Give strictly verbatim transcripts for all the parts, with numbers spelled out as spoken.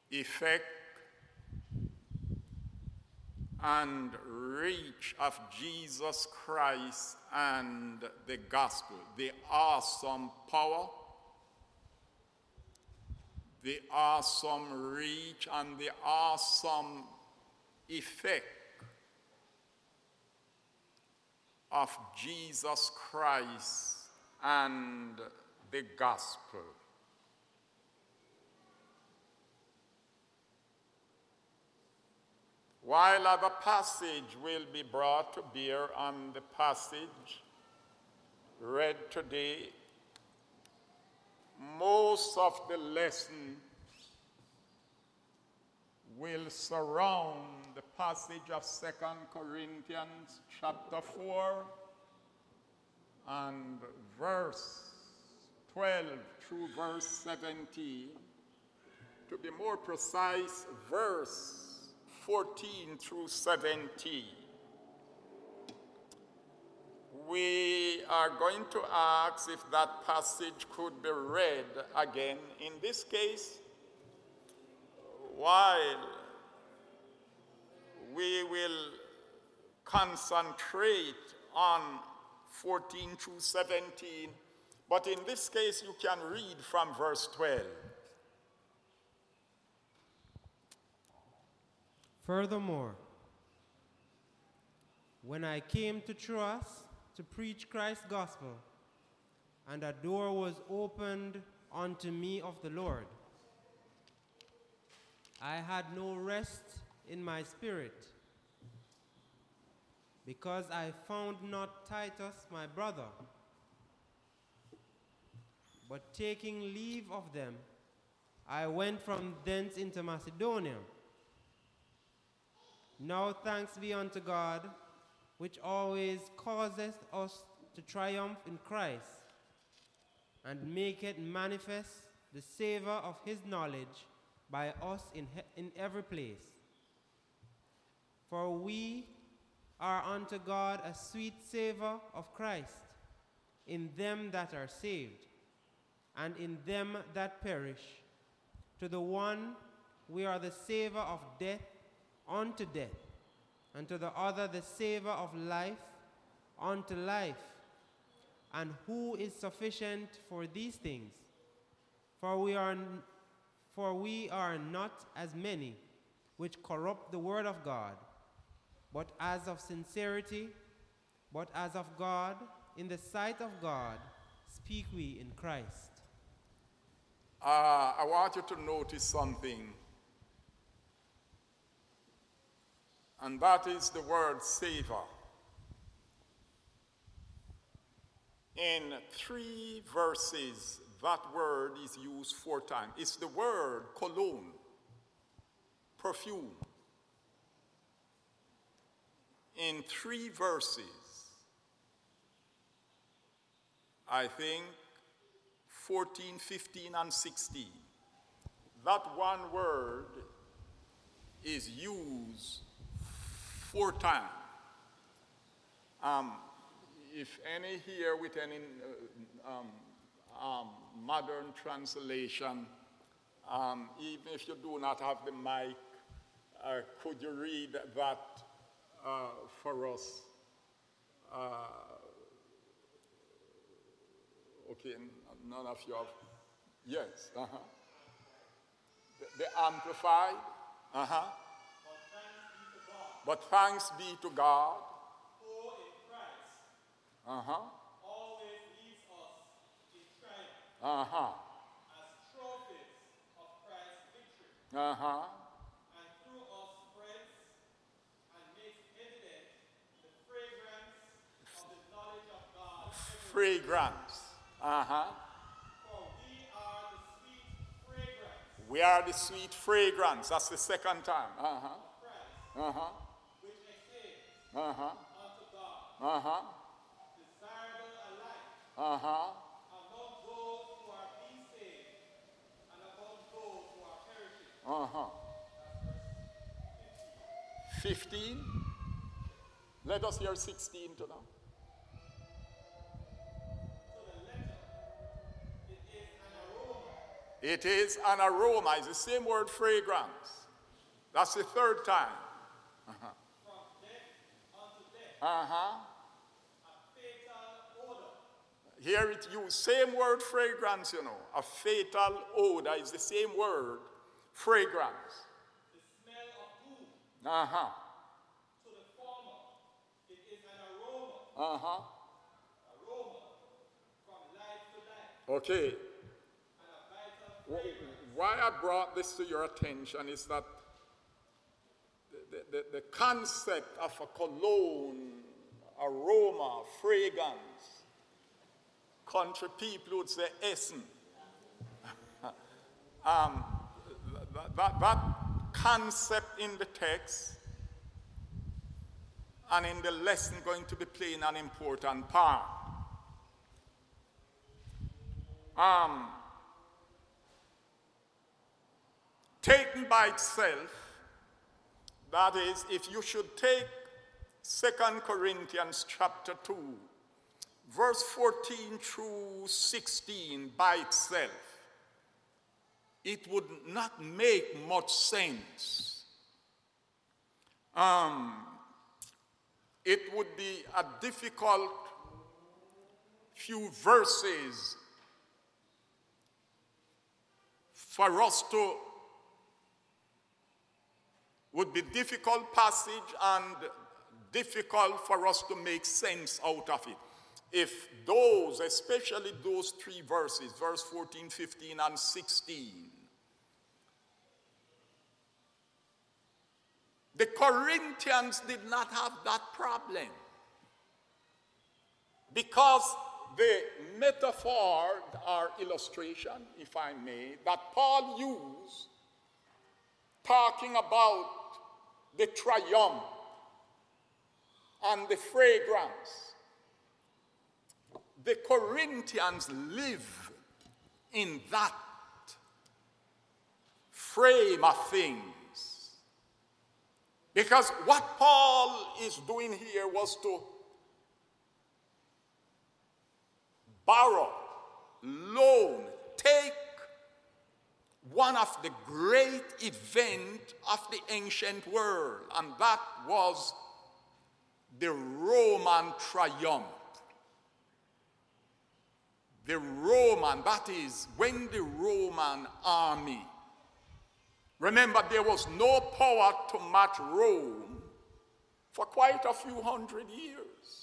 effect, and reach of Jesus Christ and the gospel, the awesome power, the awesome reach, and the awesome effect of Jesus Christ and the gospel. While other passage will be brought to bear on the passage read today, most of the lesson will surround the passage of Second Corinthians chapter four and verse twelve through verse seventeen. To be more precise, verse fourteen through seventeen. We are going to ask if that passage could be read again. In this case, while we will concentrate on fourteen through seventeen, but in this case you can read from verse twelve. Furthermore, when I came to Troas to preach Christ's gospel, and a door was opened unto me of the Lord, I had no rest in my spirit, because I found not Titus my brother. But taking leave of them, I went from thence into Macedonia. Now thanks be unto God, which always causeth us to triumph in Christ, and maketh manifest the savor of his knowledge by us in, he- in every place. For we are unto God a sweet savor of Christ in them that are saved, and in them that perish. To the one we are the savor of death unto death, and to the other the savor of life unto life. And who is sufficient for these things? For we are, n- for we are not as many which corrupt the word of God, but as of sincerity, but as of God, in the sight of God, speak we in Christ. Uh, I want you to notice something, and that is the word savor. In three verses, that word is used four times. It's the word cologne, perfume. In three verses, I think fourteen, fifteen, and sixteen, that one word is used four times. Um, if any here with any uh, um, um, modern translation, um, even if you do not have the mic, uh, could you read that uh, for us? Uh, okay, n- none of you have. Yes. Uh-huh. The, the Amplified. Uh-huh. But thanks be to God. Who in Christ Uh-huh. always leads us in triumph Uh-huh. as trophies of Christ's victory, Uh-huh. and through us spreads and makes evident the fragrance of the knowledge of God everywhere. Fragrance. Uh-huh. For we are the sweet fragrance We are the sweet fragrance. That's the second time. Uh-huh. of Christ, Uh-huh. which extends Uh-huh. unto God, Uh-huh. desirable alike Uh-huh. among those who are being saved and among those who are perishing. Uh-huh. That's verse fifteen. fifteen. Let us hear sixteen to now. So the letter, it is an aroma It is an aroma. It's the same word, fragrance. That's the third time. Uh-huh. From death unto death. Uh-huh. A fatal odor. Here it used, same word, fragrance, you know. A fatal odor is the same word, fragrance. The smell of doom. Uh-huh. To the former, it is an aroma. Uh-huh. Aroma from life to life. Okay. And a vital fragrance. Why I brought this to your attention is that the, the, the concept of a cologne, aroma, fragrance, country people would say essence. um, that, that, that concept in the text and in the lesson going to be playing an important part. Um, taken by itself, that is, if you should take Second Corinthians chapter two, verse fourteen through sixteen by itself, it would not make much sense. Um, it would be a difficult few verses for us to, would be difficult passage and difficult for us to make sense out of it. If those, especially those three verses, verse fourteen, fifteen, and sixteen, the Corinthians did not have that problem, because the metaphor or illustration, if I may, that Paul used, talking about the triumph and the fragrance, the Corinthians live in that frame of things. Because what Paul is doing here was to borrow, loan, take one of the great events of the ancient world, and that was the Roman triumph. The Roman, that is, when the Roman army, remember there was no power to match Rome for quite a few hundred years.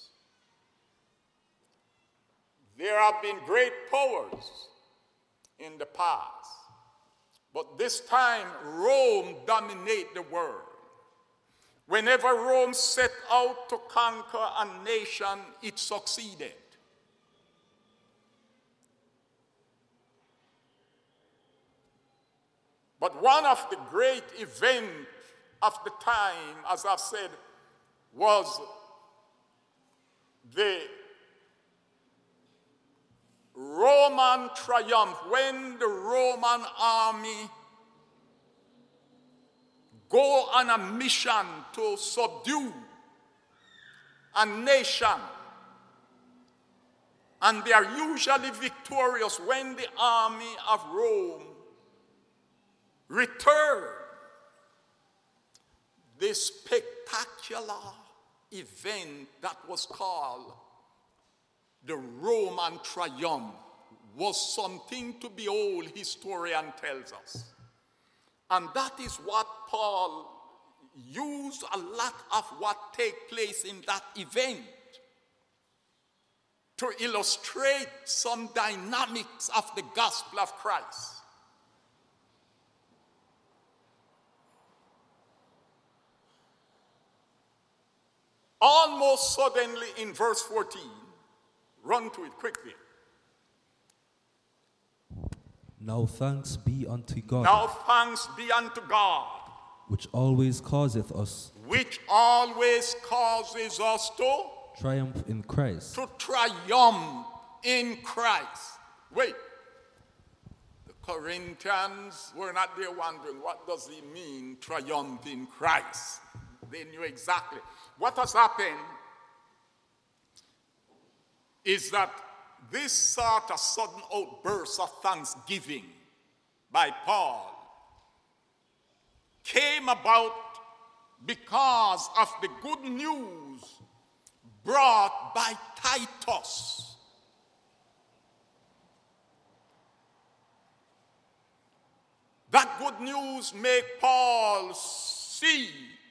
There have been great powers in the past, but this time Rome dominated the world. Whenever Rome set out to conquer a nation, it succeeded. But one of the great events of the time, as I've said, was the Roman triumph, when the Roman army go on a mission to subdue a nation, and they are usually victorious when the army of Rome return. This spectacular event that was called the Roman triumph was something to behold, historian tells us. And that is what Paul used a lot of what take place in that event to illustrate some dynamics of the gospel of Christ. Almost suddenly in verse fourteen, run to it quickly. Now thanks be unto God. Now thanks be unto God, which always causeth us which always causes us to triumph in Christ. to triumph in Christ. Wait. The Corinthians were not there wondering, what does he mean, triumph in Christ? They knew exactly. What has happened is that this sort of sudden outburst of thanksgiving by Paul came about because of the good news brought by Titus. That good news made Paul see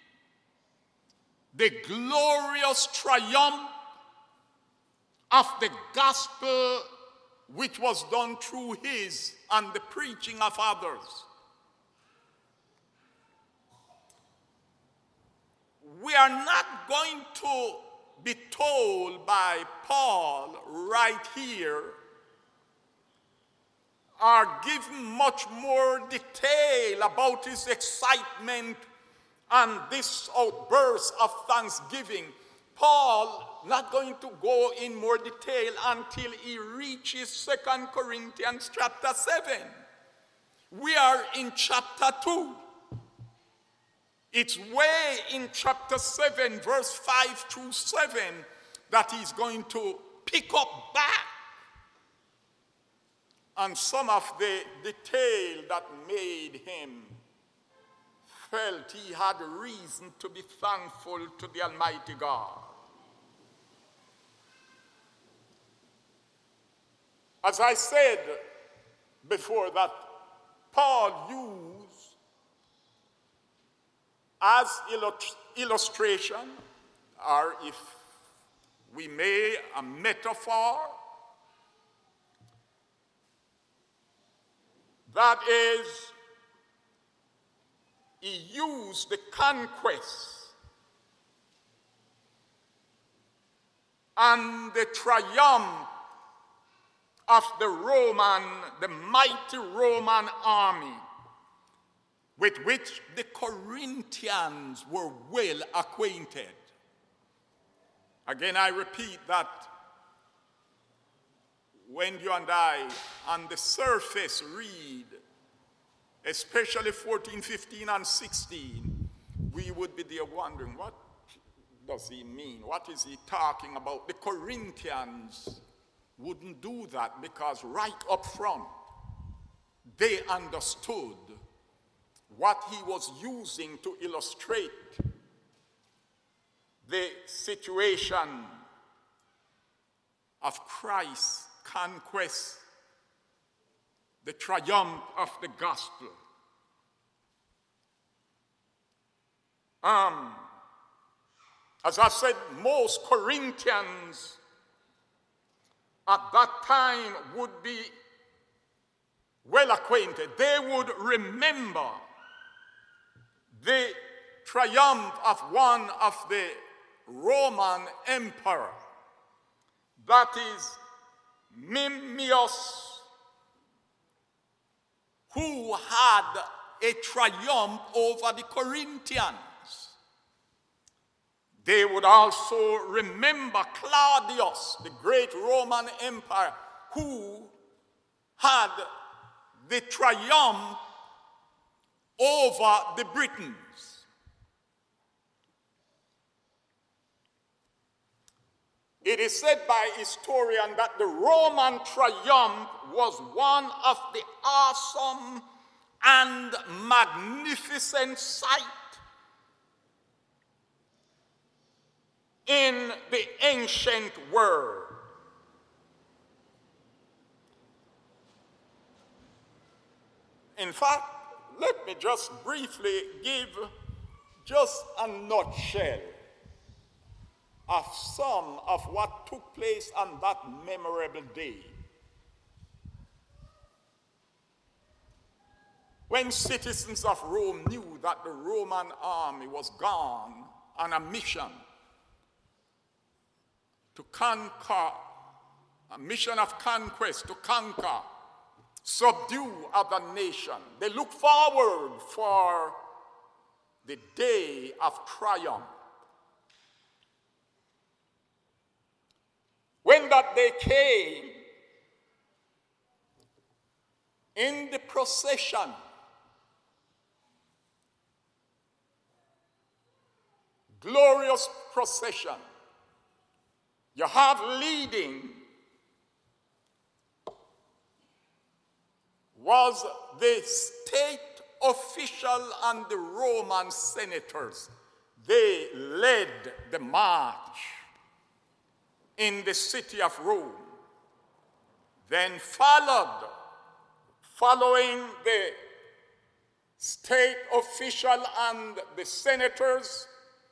the glorious triumph of the gospel which was done through his and the preaching of others. We are not going to be told by Paul right here or given much more detail about his excitement and this outburst of thanksgiving. Paul not going to go in more detail until he reaches Second Corinthians chapter seven. We are in chapter two. It's way in chapter seven, verse five through seven, that he's going to pick up back on some of the detail that made him felt he had reason to be thankful to the Almighty God. As I said before, that Paul used as illustration, or if we may, a metaphor, that is, he used the conquest and the triumph of the Roman, the mighty Roman army, with which the Corinthians were well acquainted. Again, I repeat that when you and I, on the surface, read, especially fourteen, fifteen, and sixteen, we would be there wondering, what does he mean? What is he talking about? The Corinthians wouldn't do that, because right up front, they understood what he was using to illustrate the situation of Christ's conquest, the triumph of the gospel. Um, as I said, most Corinthians at that time would be well acquainted. They would remember the triumph of one of the Roman emperor, that is Memmius, who had a triumph over the Corinthians. They would also remember Claudius, the great Roman emperor, who had the triumph over the Britons. It is said by historians that the Roman triumph was one of the awesome and magnificent sight in the ancient world. In fact, let me just briefly give just a nutshell of some of what took place on that memorable day. When citizens of Rome knew that the Roman army was gone on a mission to conquer, a mission of conquest, to conquer, subdue other nations, they looked forward for the day of triumph. When that day came, in the procession, glorious procession, you have leading was the state official and the Roman senators. They led the march in the city of Rome. Then followed, following the state official and the senators,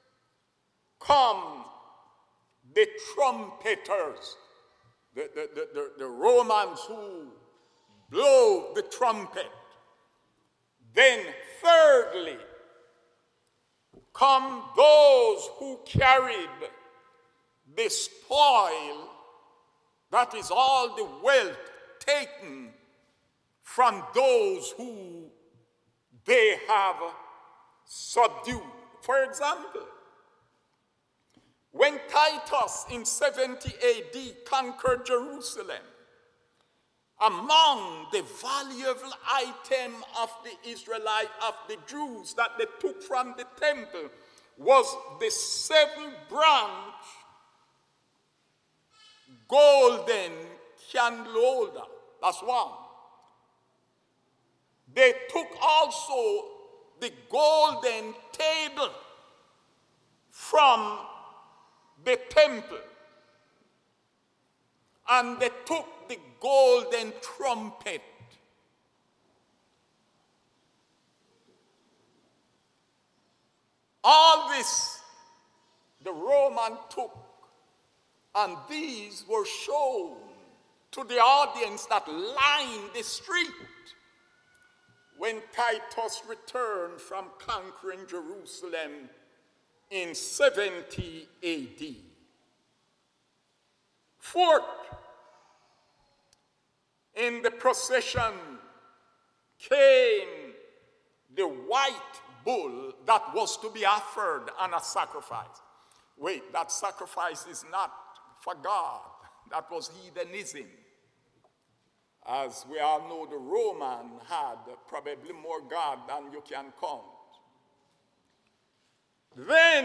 come the trumpeters, the, the, the, the, the Romans who blow the trumpet. Then thirdly, come those who carried the spoil, that is all the wealth taken from those who they have subdued. For example, when Titus in seventy A D conquered Jerusalem, among the valuable item of the Israelite, of the Jews that they took from the temple, was the seven branch golden candle holder. That's one. They took also the golden table from the temple, and they took the golden trumpet. All this the Roman took, and these were shown to the audience that lined the street when Titus returned from conquering Jerusalem in seventy A D. Fourth, in the procession came the white bull that was to be offered on a sacrifice. Wait, that sacrifice is not for God. That was heathenism. As we all know, the Roman had probably more God than you can count. Then,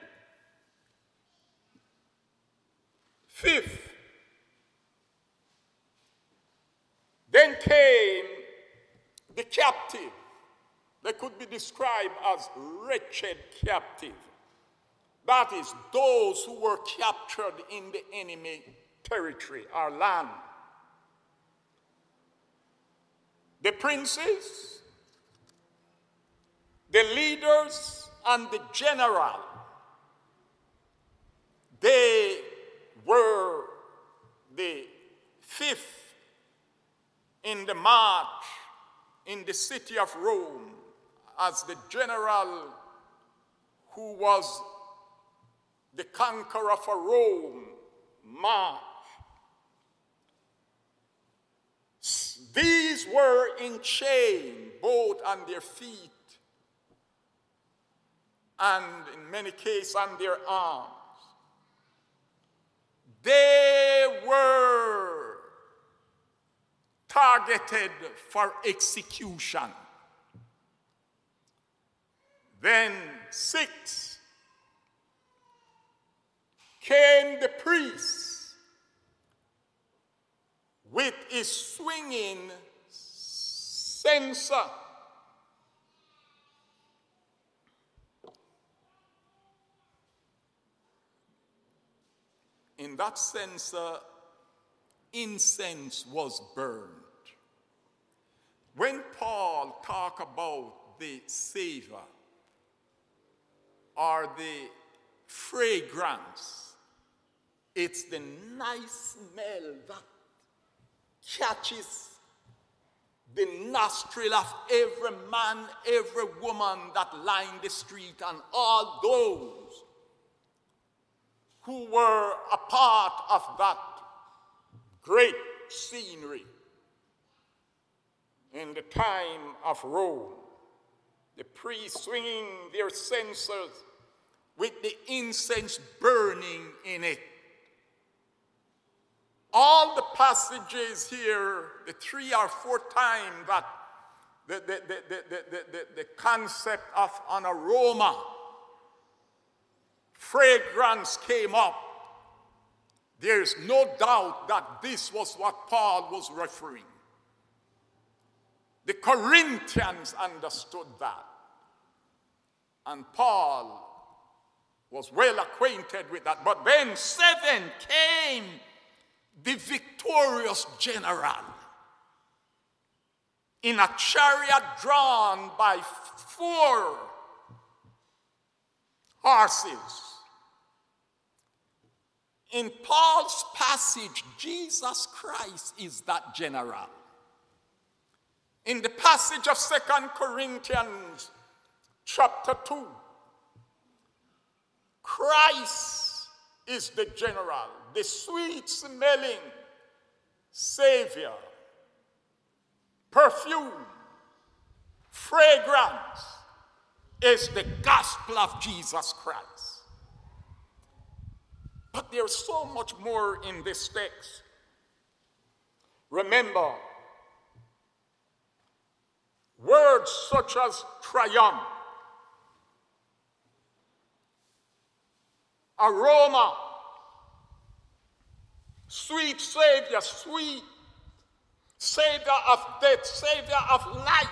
fifth, then came the captive. They could be described as wretched captive. That is, those who were captured in the enemy territory or land. The princes, the leaders, and the general, they were the fifth in the march in the city of Rome as the general who was the conqueror of Rome march. These were in chain, both on their feet and in many cases on their arms. They were targeted for execution. Then six, came the priest with his swinging censer. In that censer, incense was burned. When Paul talked about the savor or the fragrance, it's the nice smell that catches the nostril of every man, every woman that lined the street, and all those who were a part of that great scenery in the time of Rome. The priests swinging their censers with the incense burning in it. All the passages here, the three or four times that the, the, the, the, the, the, the concept of an aroma, fragrance came up, there's no doubt that this was what Paul was referring. The Corinthians understood that. And Paul was well acquainted with that. But then seven came the victorious general in a chariot drawn by four horses. In Paul's passage, Jesus Christ is that general. In the passage of Second Corinthians chapter two, Christ is the general, the sweet-smelling Savior, perfume, fragrance is the gospel of Jesus Christ. But there's so much more in this text. Remember, words such as triumph, aroma, sweet Savior, sweet Savior of death, Savior of life.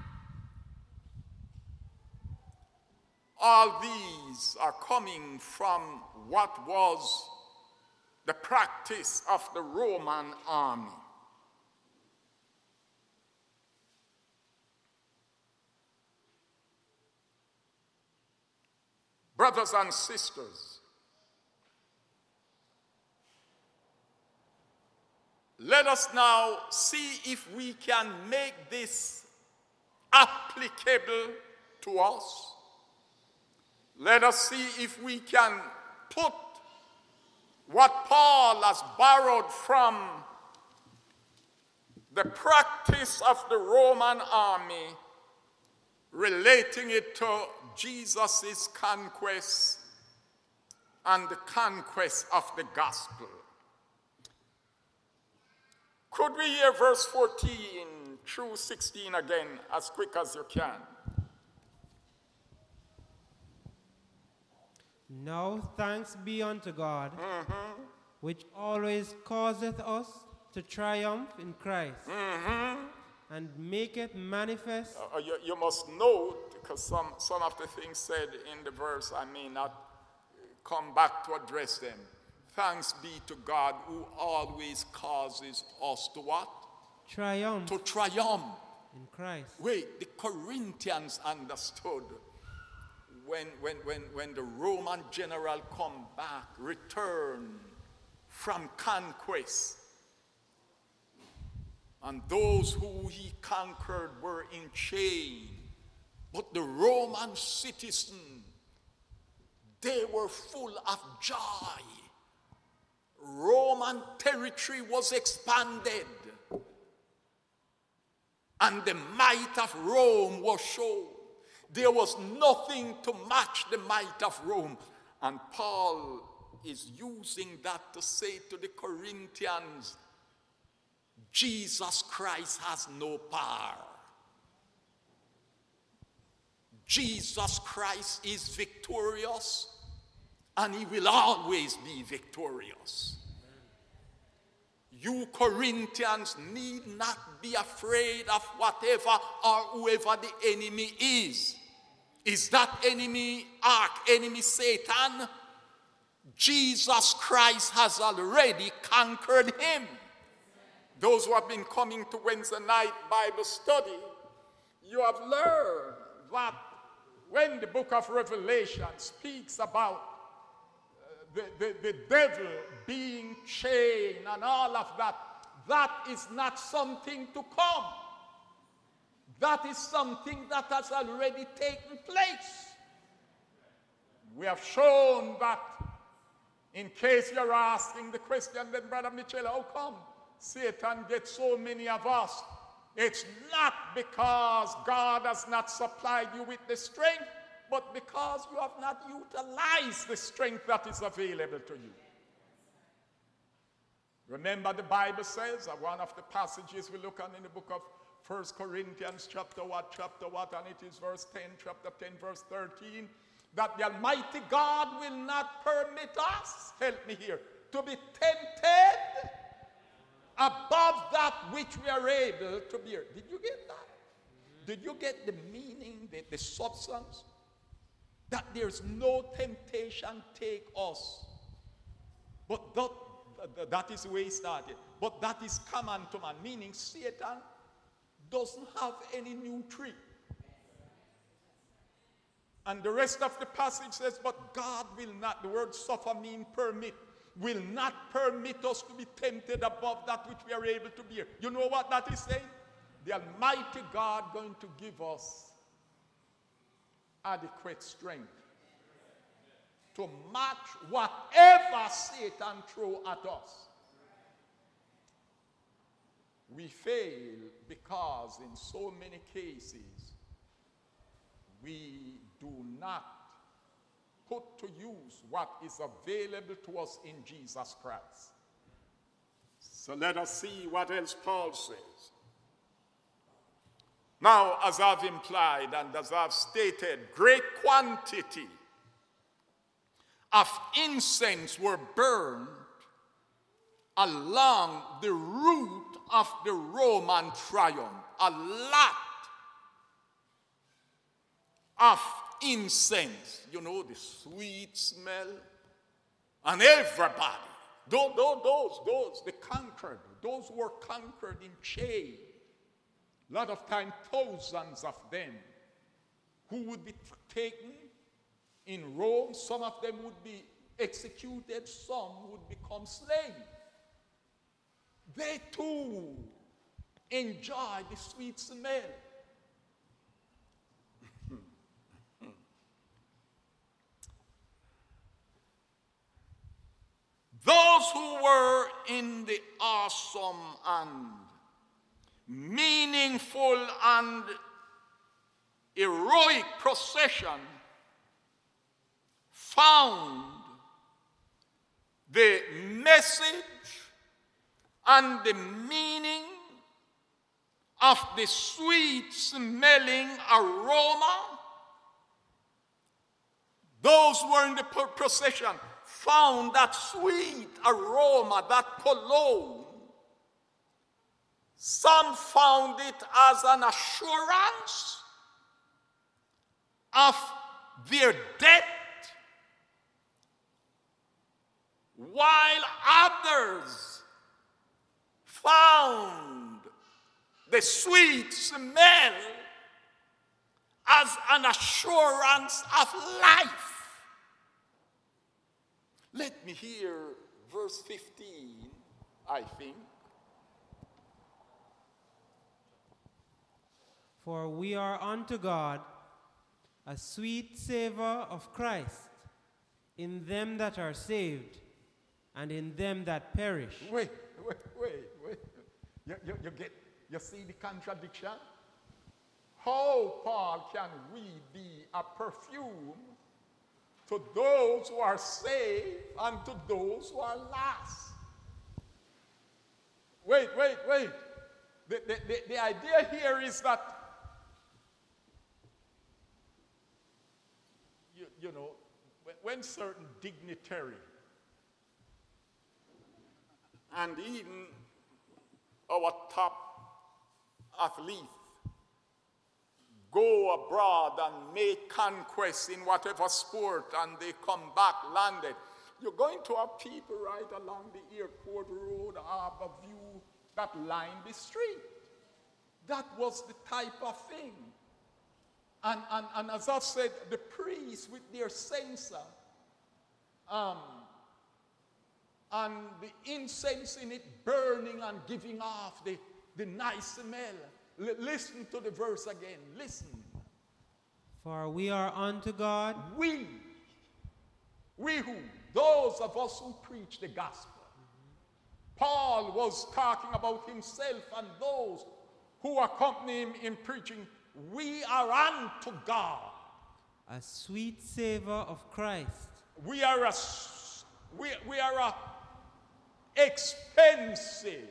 All these are coming from what was the practice of the Roman army. Brothers and sisters, let us now see if we can make this applicable to us. Let us see if we can put what Paul has borrowed from the practice of the Roman army, relating it to Jesus' conquest and the conquest of the gospel. Could we hear verse fourteen through sixteen again as quick as you can? Now thanks be unto God, Mm-hmm. which always causeth us to triumph in Christ, Mm-hmm. and maketh manifest. Uh, you, you must note, because some, some of the things said in the verse, I may not come back to address them. Thanks be to God who always causes us to what? Triumph To triumph. in Christ. Wait, the Corinthians understood when, when, when, when the Roman general come back, return from conquest, and those who he conquered were in chains. But the Roman citizen, they were full of joy. Roman territory was expanded, and the might of Rome was shown. There was nothing to match the might of Rome. And Paul is using that to say to the Corinthians, Jesus Christ has no power. Jesus Christ is victorious, and he will always be victorious. You Corinthians need not be afraid of whatever or whoever the enemy is. Is that enemy, arch enemy Satan? Jesus Christ has already conquered him. Those who have been coming to Wednesday night Bible study, you have learned that when the book of Revelation speaks about uh, the, the, the devil being chained and all of that, that is not something to come. That is something that has already taken place. We have shown that, in case you're asking the question, then Brother Mitchell, how come Satan gets so many of us? It's not because God has not supplied you with the strength, but because you have not utilized the strength that is available to you. Remember, the Bible says, uh, one of the passages we look at in the book of First Corinthians, chapter what, chapter what, and it is verse ten, chapter ten, verse thirteen, that the Almighty God will not permit us, help me here, to be tempted above that which we are able to bear. Did you get that? did you get the meaning, the, the substance? That there's no temptation take us. But that, that is where he started. But that is common to man, meaning Satan doesn't have any new trick. And the rest of the passage says, but God will not, the word suffer mean permit, will not permit us to be tempted above that which we are able to bear. You know what that is saying? The Almighty God going to give us adequate strength to match whatever Satan throw at us. We fail because in so many cases we do not put to use what is available to us in Jesus Christ. So let us see what else Paul says. Now, as I've implied and as I've stated, great quantity of incense were burned along the route of the Roman triumph. A lot of incense, you know, the sweet smell, and everybody, those, those, those, the conquered, those who were conquered in chains, a lot of time thousands of them who would be taken in Rome. Some of them would be executed, some would become slaves. They too enjoy the sweet smell. Those who were in the awesome and meaningful and heroic procession found the message and the meaning of the sweet smelling aroma. Those who were in the procession found that sweet aroma, that cologne. Some found it as an assurance of their death, while others found the sweet smell as an assurance of life. Let me hear verse fifteen, I think. For we are unto God a sweet savor of Christ in them that are saved and in them that perish. Wait, wait, wait, wait. You, you, you get, you see the contradiction? How, Paul, can we be a perfume to those who are saved and to those who are lost? Wait, wait, wait. The, the, the, the idea here is that, you, you know, when, when certain dignitary and even our top athletes go abroad and make conquests in whatever sport and they come back landed, you're going to have people right along the airport road, Harbor View, that line the street. That was the type of thing. And, and, and as I've said, the priests with their censer um, and the incense in it burning and giving off the, the nice smell. L- listen to the verse again. Listen. For we are unto God. We. We who? Those of us who preach the gospel. Paul was talking about himself and those who accompany him in preaching. We are unto God a sweet savor of Christ. We are a, we, we are a expensive,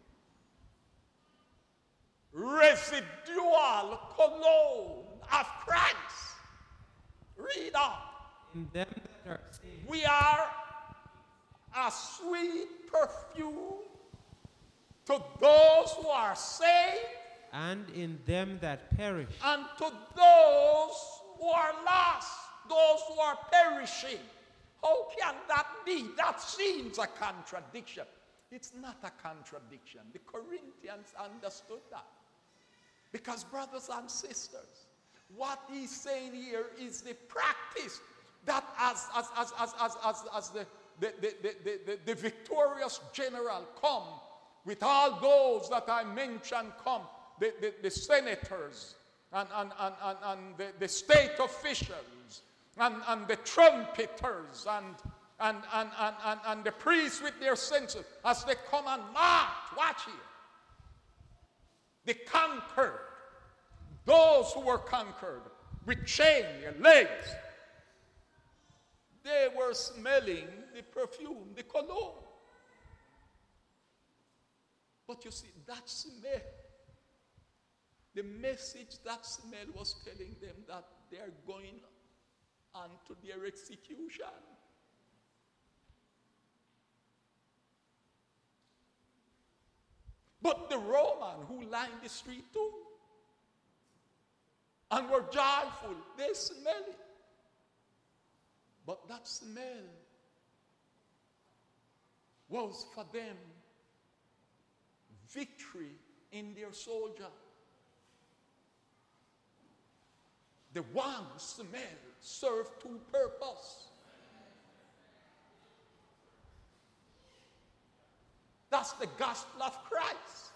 residual cologne of Christ. Read on. In them that are saved. We are a sweet perfume to those who are saved And in them that perish. And to those who are lost, those who are perishing. How can that be? That seems a contradiction. It's not a contradiction. The Corinthians understood that. Because, brothers and sisters, what he's saying here is the practice that as, as, as, as, as, as, as the, the, the, the, the, the victorious general come, with all those that I mentioned come, the, the, the senators and, and, and, and, and the, the state officials and, and the trumpeters and, and, and, and, and, and the priests with their censers, as they come and march, watch here. They conquered those who were conquered with chains and legs. They were smelling the perfume, the cologne. But you see, that smell, the message that smell was telling them that they are going on to their execution. But the Roman who lined the street too and were joyful, they smell it. But that smell was for them victory in their soldier. The one smell served two purposes. That's the gospel of Christ.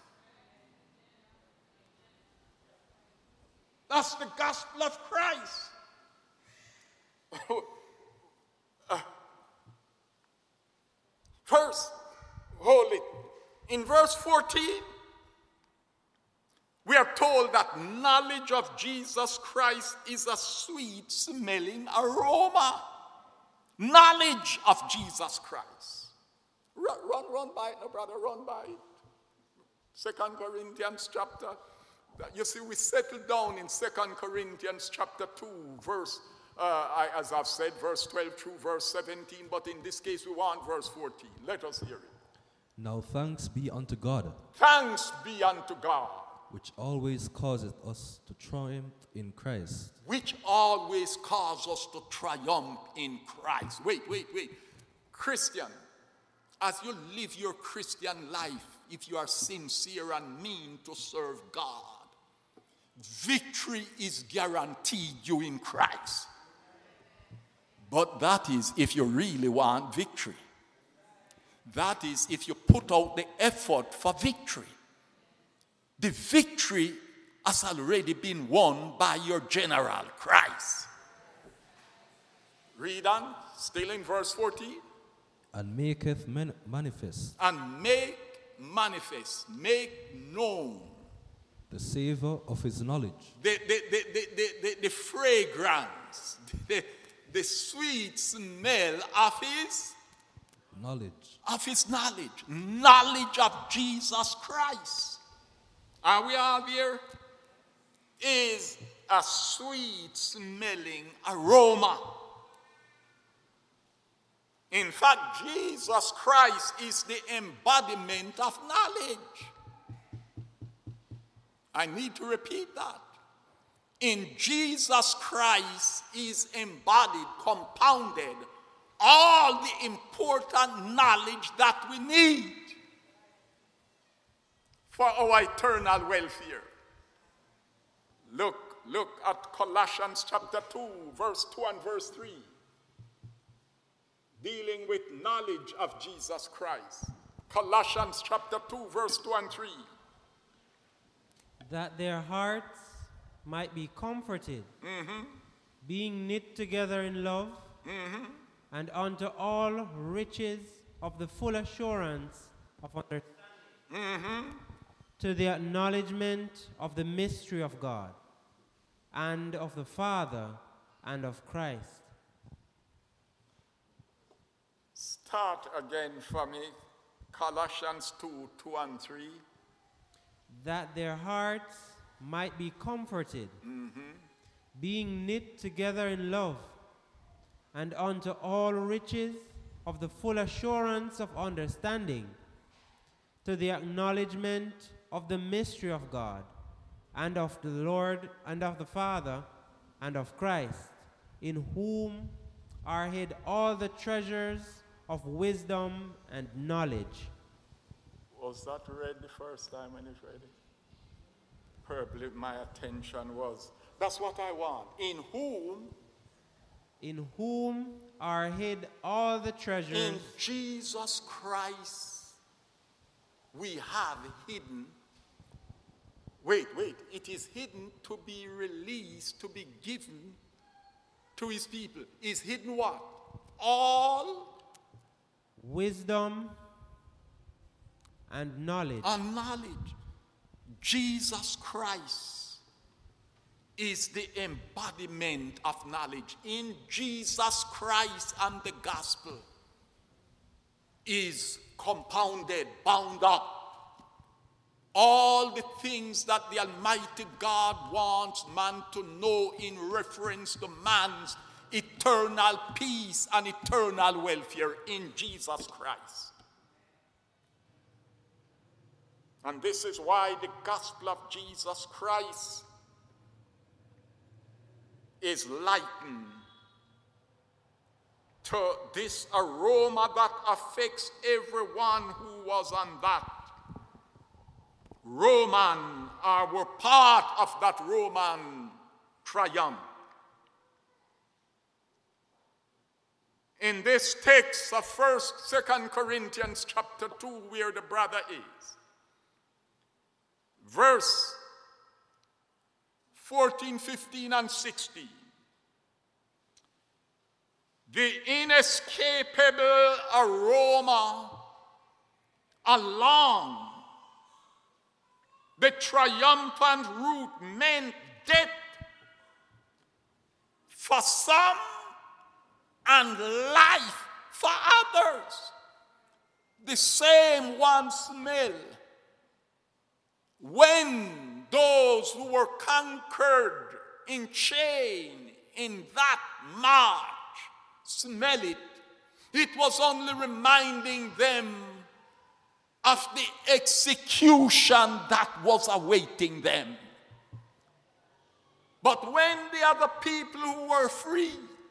That's the gospel of Christ. uh, first, hold it. In verse fourteen, we are told that knowledge of Jesus Christ is a sweet smelling aroma. Knowledge of Jesus Christ. Run, run, run by it, no brother, run by it. Second Corinthians chapter, you see, we settle down in Second Corinthians chapter two, verse, uh, I, as I've said, verse twelve through verse seventeen, but in this case we want verse fourteen. Let us hear it. Now thanks be unto God, Thanks be unto God, which always causeth us to triumph in Christ. which always cause us to triumph in Christ. Wait, wait, wait. Christian, as you live your Christian life, if you are sincere and mean to serve God, victory is guaranteed you in Christ. But that is if you really want victory. That is if you put out the effort for victory. The victory has already been won by your general, Christ. Read on, still in verse fourteen. And maketh man- manifest And make manifest, make known the savor of his knowledge, the, the, the, the, the, the, the fragrance, the, the sweet smell of his, knowledge, of his knowledge, knowledge of Jesus Christ. Are we all here? Is a sweet smelling aroma. In fact, Jesus Christ is the embodiment of knowledge. I need to repeat that. In Jesus Christ is embodied, compounded, all the important knowledge that we need for our eternal welfare. Look, look at Colossians chapter two, verse two and verse three. Dealing with knowledge of Jesus Christ. Colossians chapter two, verse two and three. That their hearts might be comforted, Mm-hmm. being knit together in love, Mm-hmm. and unto all riches of the full assurance of understanding, Mm-hmm. to the acknowledgement of the mystery of God, and of the Father, and of Christ. Start again for me. Colossians two, two and three. That their hearts might be comforted, Mm-hmm. being knit together in love, and unto all riches of the full assurance of understanding, to the acknowledgement of the mystery of God, and of the Lord, and of the Father, and of Christ, in whom are hid all the treasures of wisdom and knowledge. Was that read the first time when it read it? Probably my attention was, that's what I want. In whom? In whom are hid all the treasures. In Jesus Christ, we have hidden. Wait, wait. It is hidden to be released, to be given to his people. Is hidden what? All wisdom and knowledge. And knowledge. Jesus Christ is the embodiment of knowledge. In Jesus Christ and the gospel is compounded, bound up. All the things that the Almighty God wants man to know in reference to man's eternal peace and eternal welfare in Jesus Christ. And this is why the gospel of Jesus Christ is likened to this aroma that affects everyone who was on that Roman, or were part of that Roman triumph. In this text of First, Second Corinthians chapter two, where the brother is, verse fourteen, fifteen, and sixteen, the inescapable aroma along the triumphant route meant death for some and life for others. The same one smell. When those who were conquered in chain in that march smell it, it was only reminding them of the execution that was awaiting them. But when the other people who were freed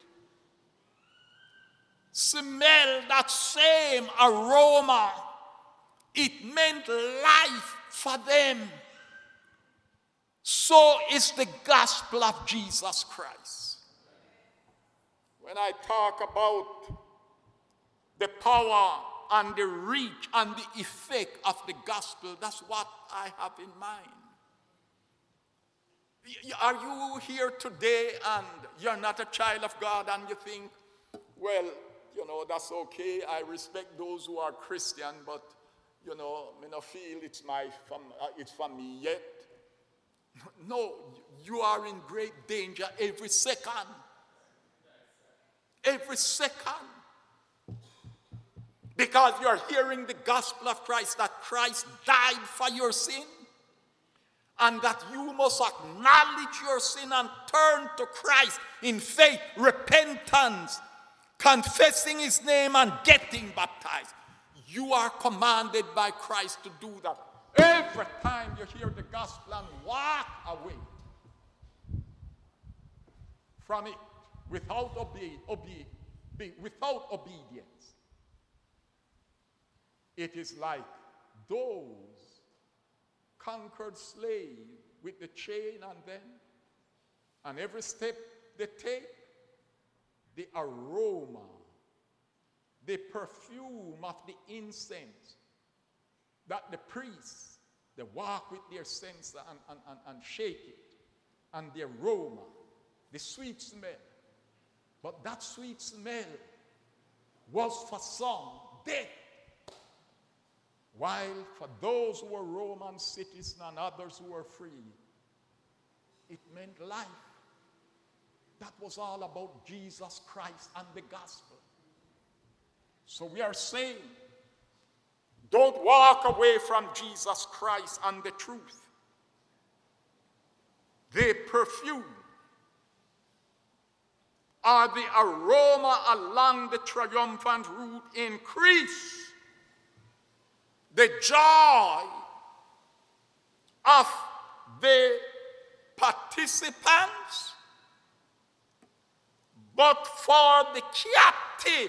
smell that same aroma, it meant life for them. So is the gospel of Jesus Christ. When I talk about the power and the reach and the effect of the gospel, that's what I have in mind. Are you here today and you're not a child of God and you think, well, you know, that's okay. I respect those who are Christian, but, you know, I don't feel it's, my, it's for me yet. No, you are in great danger every second. Every second. Because you're hearing the gospel of Christ, that Christ died for your sin, and that you must acknowledge your sin and turn to Christ in faith, repentance, confessing his name and getting baptized. You are commanded by Christ to do that. Every time you hear the gospel and walk away from it without, obe- obe- without obedience. It is like those conquered slaves with the chain on them, and every step they take, the aroma, the perfume of the incense that the priests, they walk with their censer and, and, and, and shake it, and the aroma, the sweet smell. But that sweet smell was for some death. While for those who were Roman citizens and others who were free, it meant life. That was all about Jesus Christ and the gospel. So we are saying, don't walk away from Jesus Christ and the truth. The perfume or the aroma along the triumphant route increase the joy of the participants, but for the captive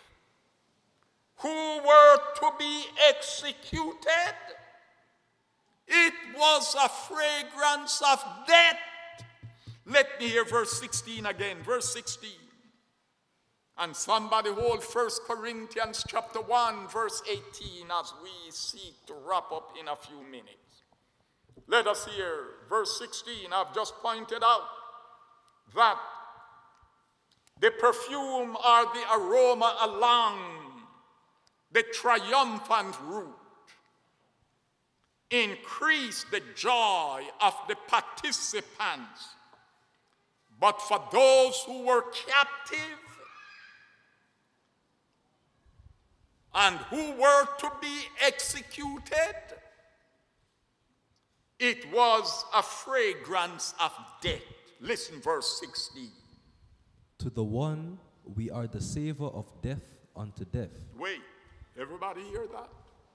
who were to be executed. It was a fragrance of death. Let me hear verse sixteen again. Verse sixteen. And somebody hold First Corinthians chapter one, verse eighteen, as we seek to wrap up in a few minutes. Let us hear verse sixteen. I've just pointed out that the perfume or the aroma along the triumphant route increased the joy of the participants. But for those who were captive and who were to be executed, it was a fragrance of death. Listen, verse sixteen. To the one we are the savor of death unto death. Wait, everybody hear that?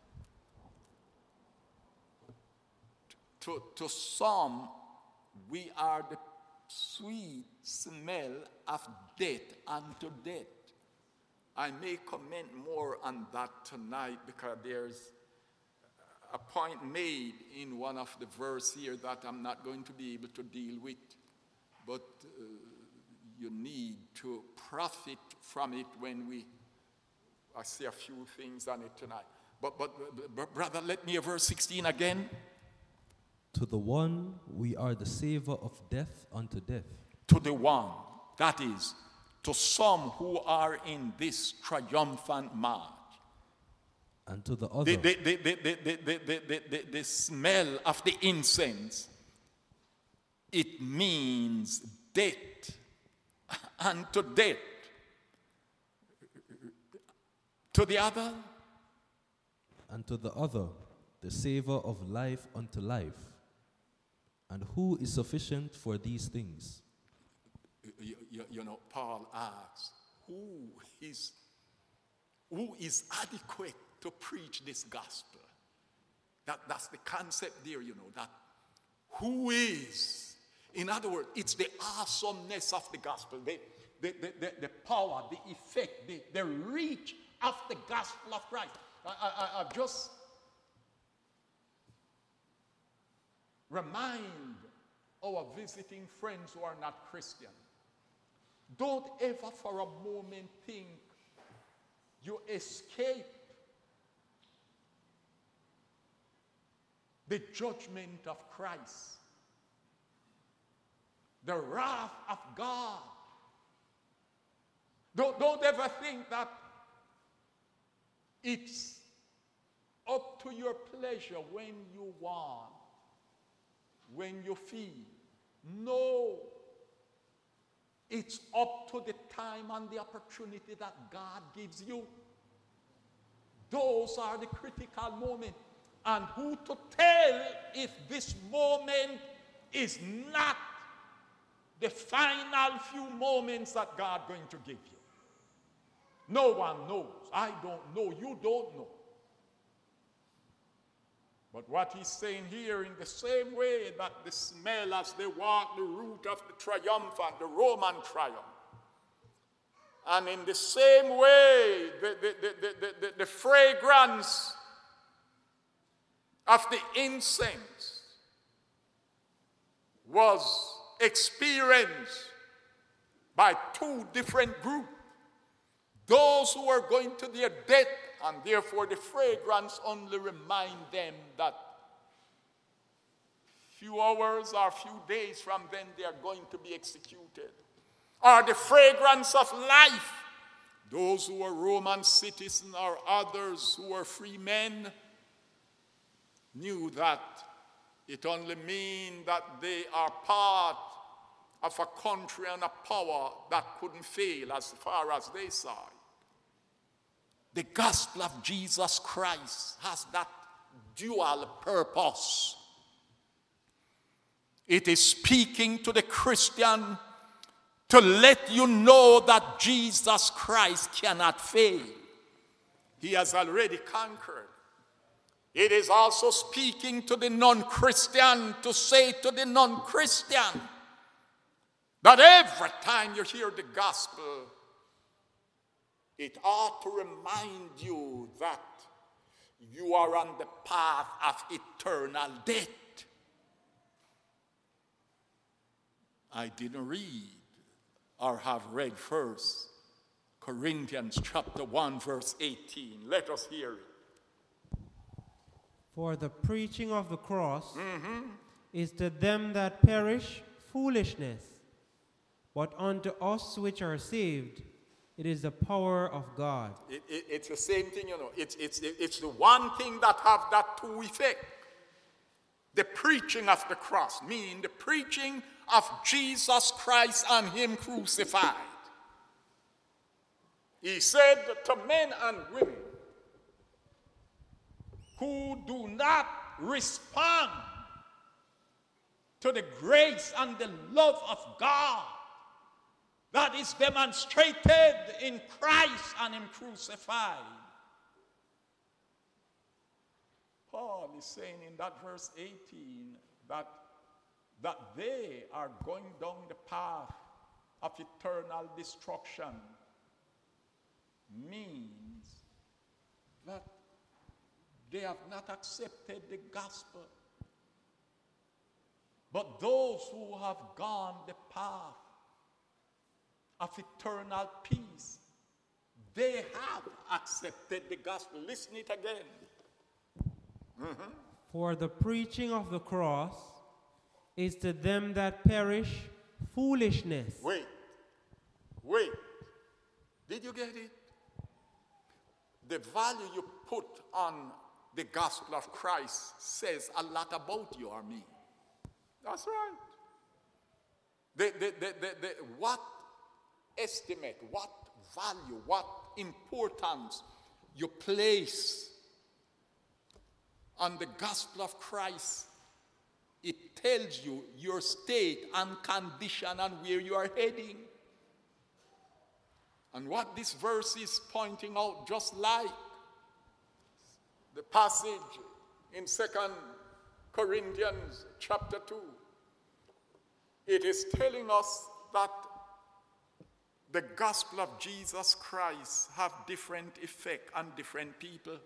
To, to some, we are the sweet smell of death unto death. I may comment more on that tonight because there's a point made in one of the verses here that I'm not going to be able to deal with, but uh, you need to profit from it when we, I see a few things on it tonight. But, but, but brother, let me hear verse sixteen again. To the one we are the savor of death unto death. To the one, that is, to some who are in this triumphant march. And to the other. The, the, the, the, the, the, the, the, the, the smell of the incense, it means death. And to death. To the other. And to the other, the savor of life unto life. And who is sufficient for these things? You, you, you know, Paul asks, who is, who is adequate to preach this gospel? That, that's the concept there, you know, that who is? In other words, it's the awesomeness of the gospel, the, the, the, the, the power, the effect, the, the reach of the gospel of Christ. I, I, I've just remind our visiting friends who are not Christian. Don't ever for a moment think you escape the judgment of Christ, the wrath of God. Don't, don't ever think that it's up to your pleasure when you want, when you feel. No. It's up to the time and the opportunity that God gives you. Those are the critical moments. And who to tell if this moment is not the final few moments that God is going to give you? No one knows. I don't know. You don't know. But what he's saying here, in the same way that the smell as they walk the route of the triumphant, the Roman triumph, and in the same way, the, the, the, the, the, the fragrance of the incense was experienced by two different groups. Those who are going to their death, and therefore the fragrance only remind them that few hours or few days from then they are going to be executed. Or the fragrance of life. Those who are Roman citizens or others who are free men knew that it only means that they are part of a country and a power that couldn't fail as far as they saw it. The gospel of Jesus Christ has that dual purpose. It is speaking to the Christian to let you know that Jesus Christ cannot fail. He has already conquered. It is also speaking to the non-Christian to say to the non-Christian that every time you hear the gospel, it ought to remind you that you are on the path of eternal death. I didn't read or have read first Corinthians chapter one verse eighteen. Let us hear it. For the preaching of the cross Mm-hmm. is to them that perish foolishness, but unto us which are saved it is the power of God. It, it, it's the same thing, you know. It's, it's, it's the one thing that have that two effect. The preaching of the cross, meaning the preaching of Jesus Christ and him crucified. He said to men and women who do not respond to the grace and the love of God that is demonstrated in Christ and him crucified. Paul is saying in that verse eighteen that, that they are going down the path of eternal destruction. Means that they have not accepted the gospel. But those who have gone the path of eternal peace, they have accepted the gospel. Listen it again. Mm-hmm. For the preaching of the cross is to them that perish foolishness. Wait, wait. Did you get it? The value you put on the gospel of Christ says a lot about you or me. That's right. The, the, the, the, the, what estimate, what value, what importance you place on the gospel of Christ, it tells you your state and condition and where you are heading. And what this verse is pointing out, just like the passage in Second Corinthians chapter two, it is telling us that the gospel of Jesus Christ have different effect on different people.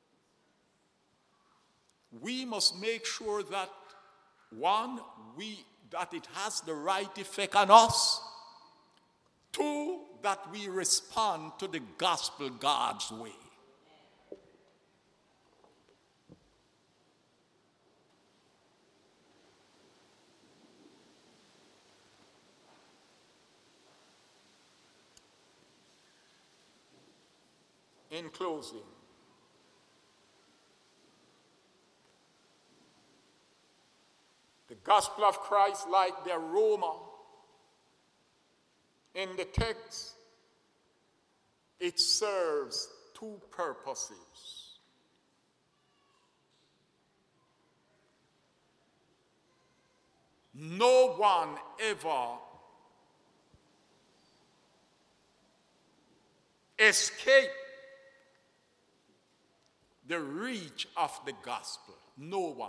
We must make sure that, one, we that it has the right effect on us. Two, that we respond to the gospel God's way. In closing, the gospel of Christ, like the aroma in the text, it serves two purposes. No one ever escaped the reach of the gospel. No one.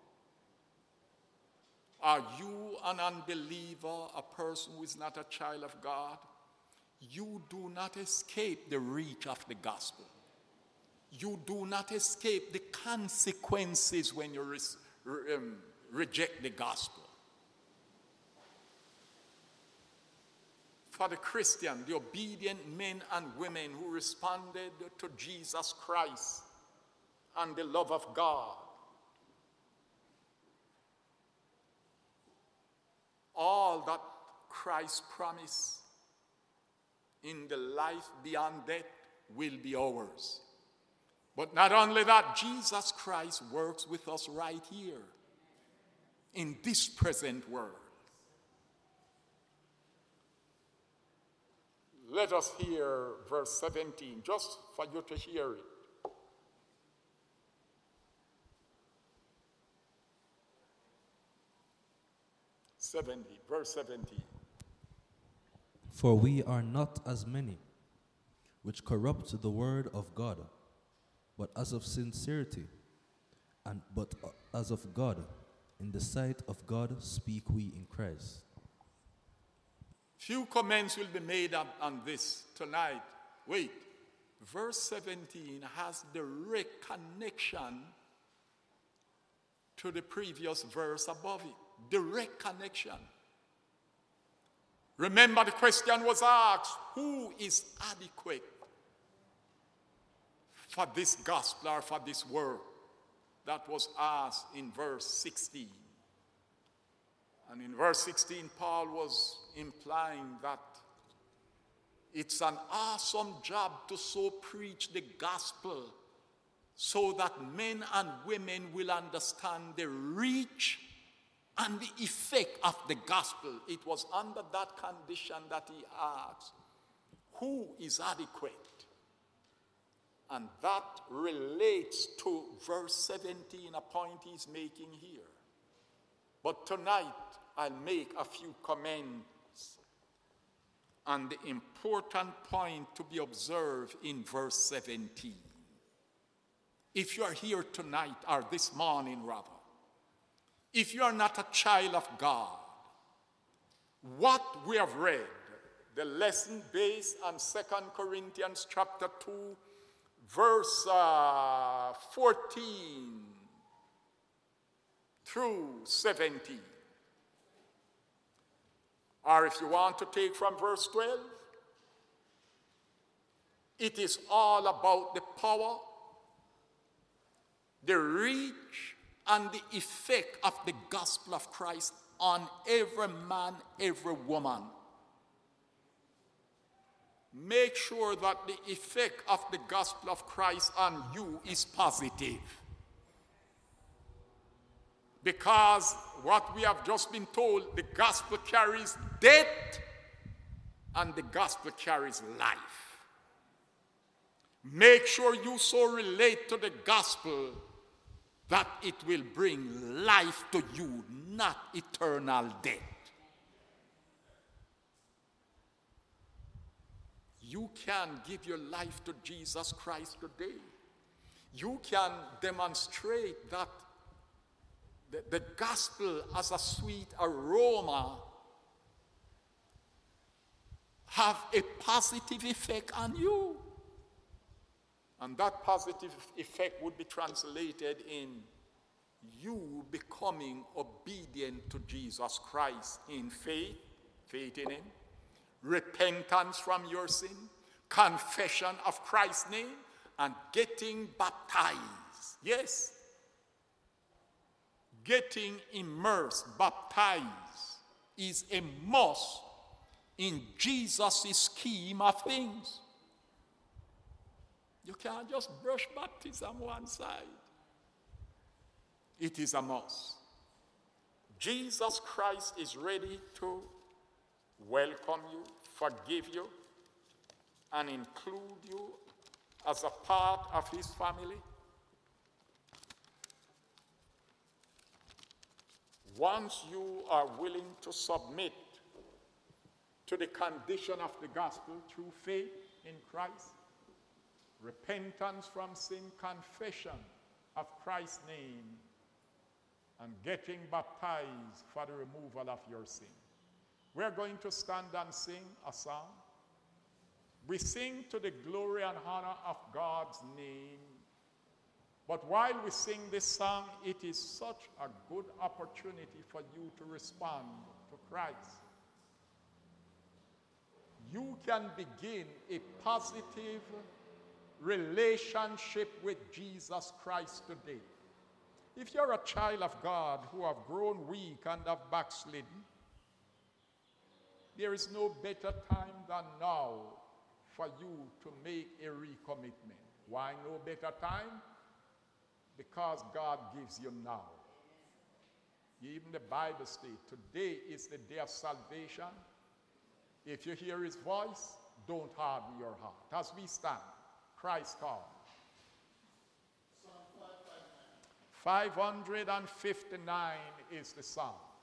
Are you an unbeliever, a person who is not a child of God? You do not escape the reach of the gospel. You do not escape the consequences when you re- um, reject the gospel. For the Christian, the obedient men and women who responded to Jesus Christ and the love of God, all that Christ promised in the life beyond death will be ours. But not only that, Jesus Christ works with us right here in this present world. Let us hear verse seventeen, just for you to hear it. seventy, verse seventeen. For we are not as many which corrupt the word of God, but as of sincerity and but as of God, in the sight of God speak we in Christ. Few comments will be made on, on this tonight. Wait, verse seventeen has direct connection to the previous verse above it. Direct connection. Remember, the question was asked, who is adequate for this gospel or for this work? That was asked in verse sixteen. And in verse sixteen, Paul was implying that it's an awesome job to so preach the gospel so that men and women will understand the reach and the effect of the gospel. It was under that condition that he asked, who is adequate? And that relates to verse seventeen, a point he's making here. But tonight, I'll make a few comments on the important point to be observed in verse seventeen. If you are here tonight, or this morning rather, if you are not a child of God, what we have read, the lesson based on Second Corinthians chapter two, verse uh, fourteen through seventeen. Or if you want to take from verse twelve, it is all about the power, the reach, and the effect of the gospel of Christ on every man, every woman. Make sure that the effect of the gospel of Christ on you is positive. Because what we have just been told, the gospel carries death and the gospel carries life. Make sure you so relate to the gospel that it will bring life to you, not eternal death. You can give your life to Jesus Christ today. You can demonstrate that the, the gospel as a sweet aroma have a positive effect on you. And that positive effect would be translated in you becoming obedient to Jesus Christ in faith, faith in him, repentance from your sin, confession of Christ's name, and getting baptized. Yes. Getting immersed, baptized, is a must in Jesus' scheme of things. You can't just brush baptism one side. It is a must. Jesus Christ is ready to welcome you, forgive you, and include you as a part of his family. Once you are willing to submit to the condition of the gospel through faith in Christ, repentance from sin, confession of Christ's name, and getting baptized for the removal of your sin. We're going to stand and sing a song. We sing to the glory and honor of God's name. But while we sing this song, it is such a good opportunity for you to respond to Christ. You can begin a positive relationship with Jesus Christ today. If you're a child of God who have grown weak and have backslidden, there is no better time than now for you to make a recommitment. Why no better time? Because God gives you now. Even the Bible states, today is the day of salvation. If you hear his voice, don't harden your heart. As we stand, Christ calls. five fifty-nine is the song.